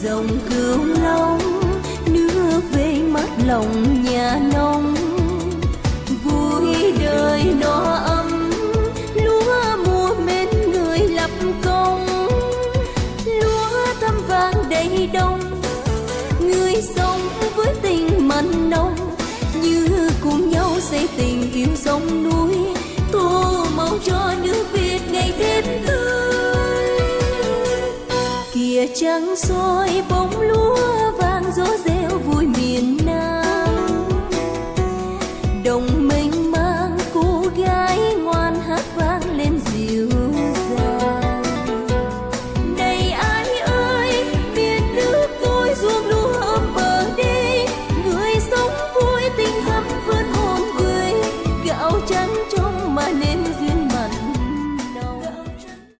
dòng Cửu Long, nước về mắt lòng nhà nông. Vui đời no ấm, lúa mùa mến người lập công, lúa thăm vàng đầy đông, người sống với tình mặn nồng, như cùng nhau xây tình yêu sông núi, tô màu cho nước Việt ngày thêm tươi. Kìa trăng soi bóng lúa